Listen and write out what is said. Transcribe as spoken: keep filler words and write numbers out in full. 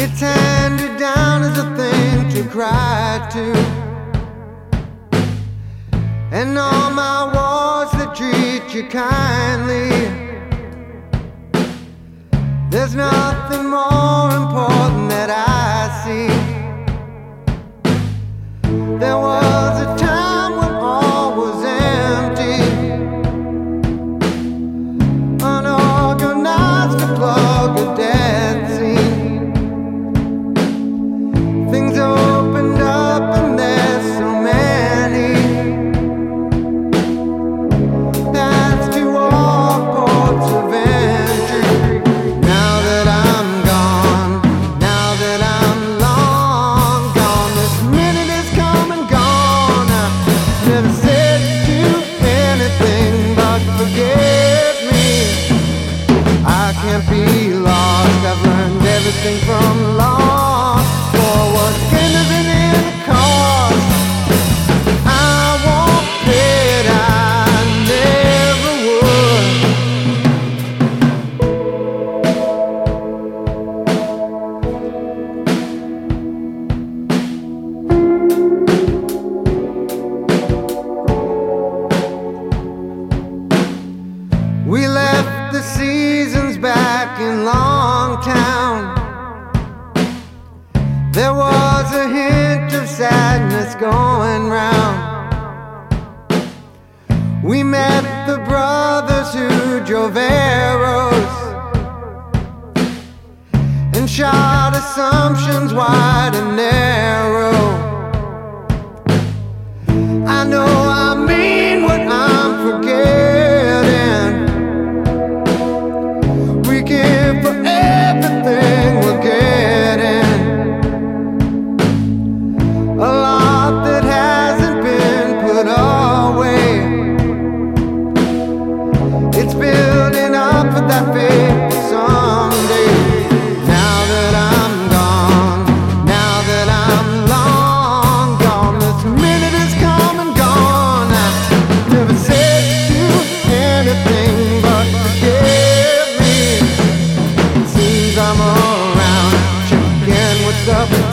It's handed down as a thing to cry to, and all my wars that treat you kindly. There's nothing more important that I see. There was a time when all was empty, unorganized to plug a dead scene. Things opened up and there's so many. That's to all ports of entry. Now that I'm gone, now that I'm long gone, this minute is come and gone. I never said to anything but forgive me. I can't be lost, I've learned everything from loss. For what gain has been in the cost, I won't pay it, I never would. We left the seasons back in Longtown. There was a hint of sadness going round. We met the brothers who drove arrows and shot assumptions wide and narrow. I know I mean what I'm forgetting. We give for everything we're getting. A lot that hasn't been put away. It's building up for that fate someday. Now that I'm gone, now that I'm long gone, this minute is come and gone. I never said to anything but forgive me. It seems I'm around, checking what's up.